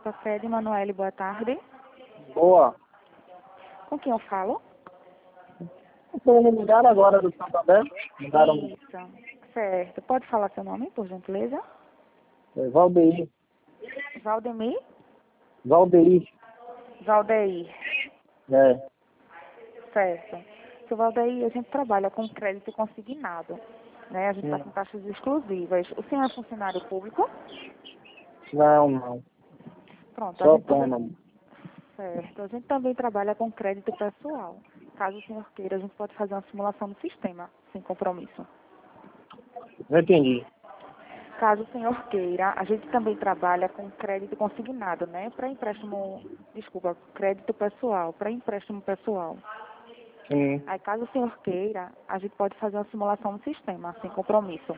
Café de Manoel, boa tarde. Boa. Com quem eu falo? Então, me ligaram agora do Santander. Isso, certo. Pode falar seu nome, por gentileza? Valdeir. Valdemir? Valdeir. Valdeir. É. Certo. Seu Valdeir, a gente trabalha com crédito consignado, né? A gente está com taxas exclusivas. O senhor é funcionário público? Não. Pronto, Só autônomo. certo. A gente também trabalha com crédito pessoal. Caso o senhor queira, a gente pode fazer uma simulação no sistema, sem compromisso. Não entendi. Caso o senhor queira, a gente também trabalha com crédito consignado, né? Crédito pessoal, para empréstimo pessoal. Sim. Aí, caso o senhor queira, a gente pode fazer uma simulação no sistema, sem compromisso.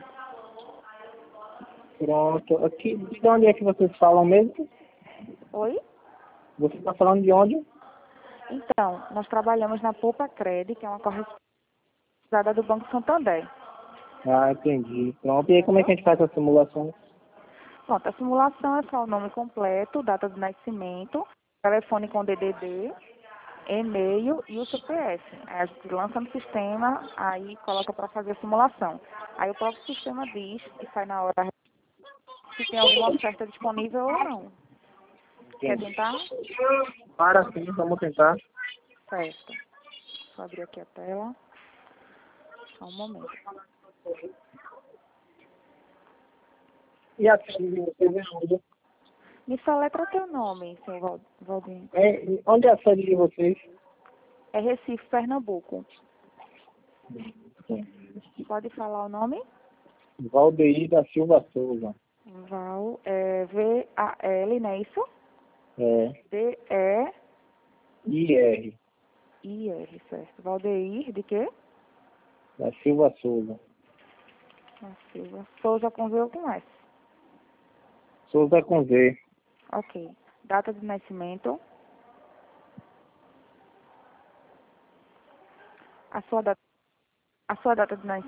Pronto. Aqui, de onde é que vocês falam mesmo? Oi? Você está falando de onde? Então, nós trabalhamos na Poupa Cred, que é uma correspondente do Banco Santander. Ah, entendi. Pronto. E aí, como é que a gente faz a simulação? Pronto, a simulação é só o nome completo, data de nascimento, telefone com DDD, e-mail e o CPF. Aí a gente lança no sistema, aí coloca para fazer a simulação. Aí o próprio sistema diz e sai na hora se tem alguma oferta disponível ou não. Quer Entendi. tentar? Para sim, vamos tentar. Certo. Vou abrir aqui a tela. Só um momento. E a sede de vocês é onde? Me soletra teu nome, seu Valdinho. Onde é a sede de vocês? É Recife, Pernambuco. Pode falar o nome? Valdeir da Silva Souza. V-A-L, não é isso? É. D-E-I-R, IR. certo. Valdeir, de quê? Da Silva Souza. Da Silva. Souza com V ou com S? Souza com Z. Ok. Data de nascimento. A sua data de nascimento.